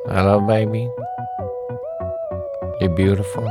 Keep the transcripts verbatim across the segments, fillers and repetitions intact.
Hello, baby. You're beautiful.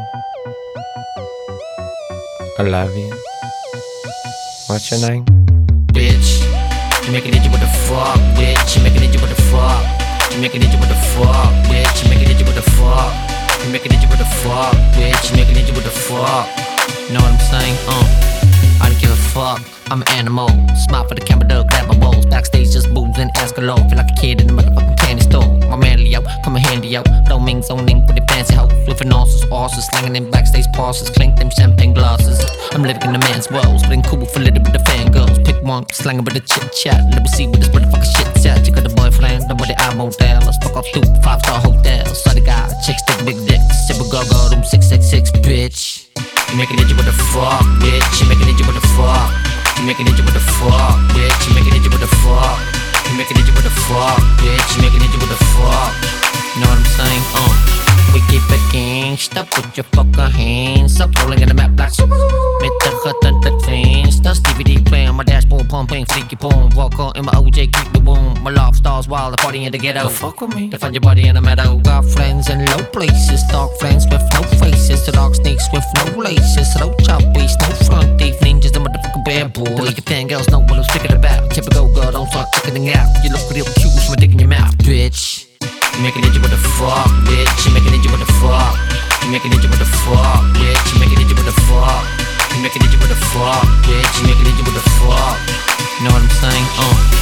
I love you. What's your name? Bitch, you making it, you what the fuck, bitch. You making it, you what the fuck. You making it, you what the fuck, bitch. You making it, you what the fuck. You making it, you what the fuck, bitch. You making it, you what the fuck. You know what I'm saying? Uh, I don't give a fuck. I'm an animal. Smile for the camera, duck, grab my balls. Backstage, just boobs and ass galore. Feel like a kid in the motherfucking candy store. My man Leo, come and handy out. Roaming, zoning for the fancy house. With an arses, arses, slanging in backstage passes. Clink them champagne glasses. I'm living in the man's world. Splitting cool for little bit of fangirls. Pick one, slanging with the chit chat. Let me see what this motherfucking shit's at. You got a boyfriend, nobody I won't tell. Let's fuck off two five star hotels. Sorry guy, chicks take big dicks. Sip a go go, room six six six, bitch. You making it, you what the fuck, bitch. You making it, you what the fuck. You making it, you what the fuck, bitch. You making it, you what the fuck. You making it, you what the fuck, bitch. You making it, you what the fuck. You know what I'm saying? Uh, we keep it gangsta, put your fucking hands up, rolling in the map like super. Met the cut and the fans. That's D V D playing on my dashboard, pumping freaky porn. Walk on in my O J, keep the boom. My love stars while the party in the ghetto. Don't fuck with me. To find your body in the meadow. Got friends in low places, dark friends with no faces. The dog snakes with no laces. Low choppies, no front teeth. Ninjas, the motherfucking bad boy. The like fangirls know what I'm speaking about. Typical girl, don't start checking out. You look real cute with my dick in your mouth, bitch. You making it, you what the fuck, bitch. You making it, you what the fuck. You making it, you what the fuck, bitch. You making it, you what the fuck. You making it, you what the fuck, bitch. You making it, you what the fuck. You know what I'm saying? Uh.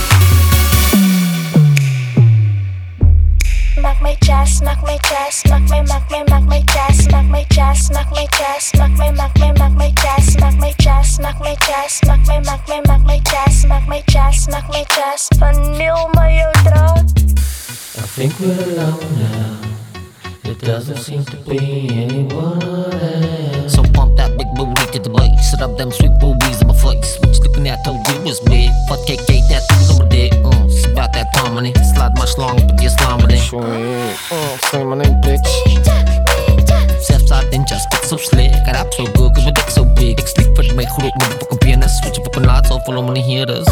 Smack my chest, smack my chest, smack my, smack my, smack my chest, smack my chest, smack my chest, smack my, smack my, smack my chest, smack my chest, smack my chest, smack my, smack my, smack my chest, smack my chest, smack my chest. Vanil my outro. I think we're alone now. There doesn't seem to be anyone else. So pump that big booty to the bass. Set up them sweet boobies in my face. What you looking at told you was big. Fuck K K tattoos on my dick. Uh, it's about that harmony. Slide much longer, but you're slime with it. Sweet. Oh, say my name, bitch. Self side then just get so slick. Got up so good cause my dick so big. Dick sleep for the make who motherfucking pianist. Switch your fucking lights off, follow money hear this.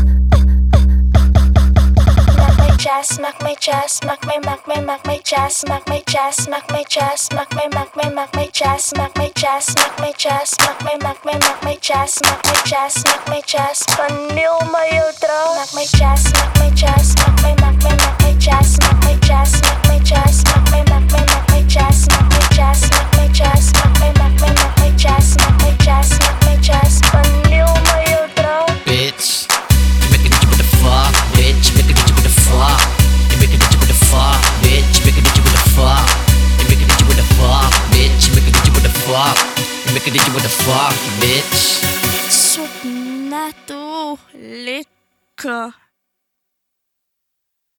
Smack my chest, smack my, smack my, smack my chest, smack my chest, smack my chest, smack my, smack my, smack my chest, smack my chest, smack my chest, smack my, smack my, smack my chest, smack my chest, smack my chest. Vanil my outro. Smack my chest, smack my chest, smack my, smack my, smack my chest, smack my chest, smack my chest, smack my, smack my, smack my chest, smack my chest, smack my chest, smack my, smack my, smack my chest, smack my chest, smack my chest. Vanil my outro. Bitch, you making it, you what the fuck, bitch. You making it, you what the fuck. You making it, you what the fuck, bitch. You making it, you what the fuck. You making it, you what the fuck, bitch. You making it, you what the fuck. You making it, you what the fuck, bitch. Sud na tu lika.